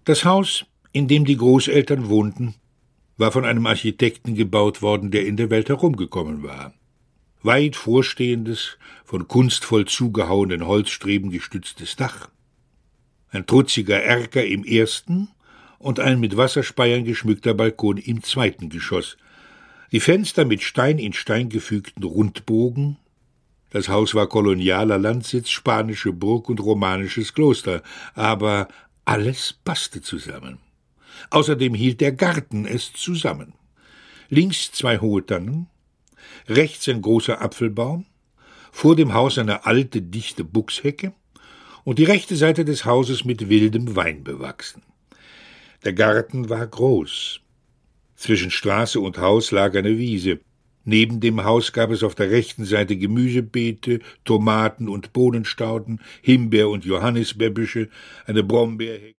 Das Haus, in dem die Großeltern wohnten, war von einem Architekten gebaut worden, der in der Welt herumgekommen war. Weit vorstehendes, von kunstvoll zugehauenen Holzstreben gestütztes Dach, ein trutziger Erker im ersten und ein mit Wasserspeiern geschmückter Balkon im zweiten Geschoss, die Fenster mit Stein in Stein gefügten Rundbogen. Das Haus war kolonialer Landsitz, spanische Burg und romanisches Kloster, aber alles passte zusammen. Außerdem hielt der Garten es zusammen. Links 2 hohe Tannen, rechts ein großer Apfelbaum, vor dem Haus eine alte, dichte Buchshecke und die rechte Seite des Hauses mit wildem Wein bewachsen. Der Garten war groß. Zwischen Straße und Haus lag eine Wiese. Neben dem Haus gab es auf der rechten Seite Gemüsebeete, Tomaten- und Bohnenstauden, Himbeer- und Johannisbeerbüsche, eine Brombeerhecke.